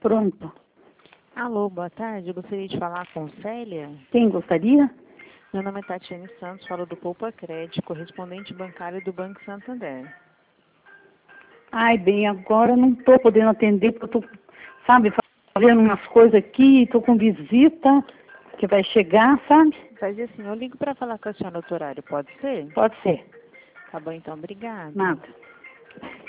Pronto. Alô, boa tarde. Eu gostaria de falar com Célia. Quem gostaria? Meu nome é Tatiane Santos, falo do Poupa Crédito, correspondente bancário do Banco Santander. Ai, bem, agora não estou podendo atender, porque eu estou, sabe, fazendo umas coisas aqui, estou com visita que vai chegar, sabe? Faz assim, eu ligo para falar com a senhora no outro horário, pode ser? Pode ser. Tá bom, então, obrigada. Nada.